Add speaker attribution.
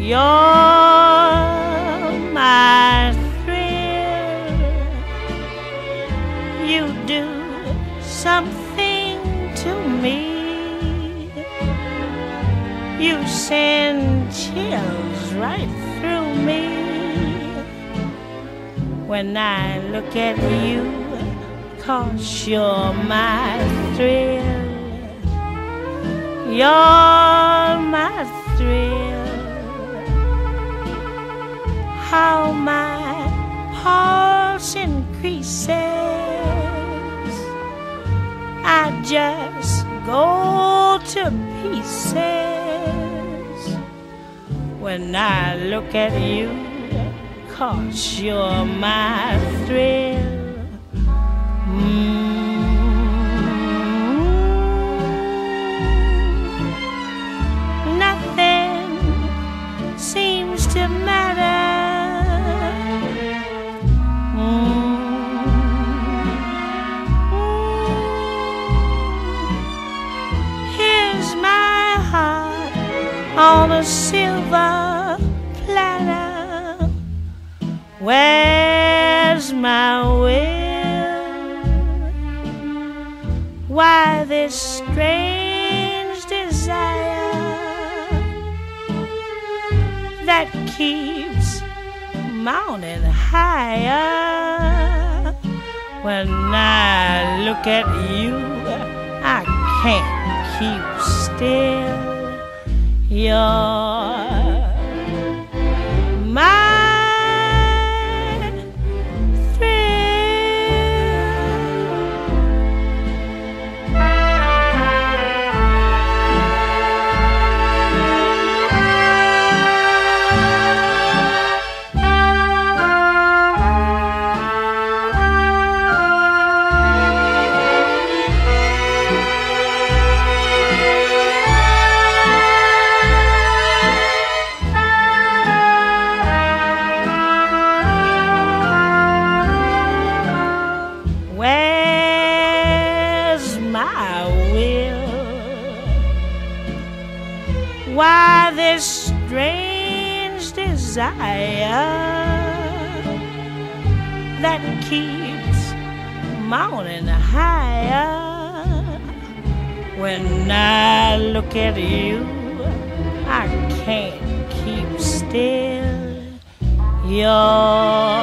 Speaker 1: You're my thrill. You do something to me. You send chills right through me when I look at you, 'cause you're my thrill. You're my thrill. How my pulse increases, I just go to pieces when I look at you, 'cause you're my thrill. Nothing seems to matter. Here's my heart on a silver platter. Where's my will? Why this strange desire that keeps mounting higher? When I look at you, I can't keep still. You're my why this strange desire that keeps mounting higher? When I look at you, I can't keep still. You're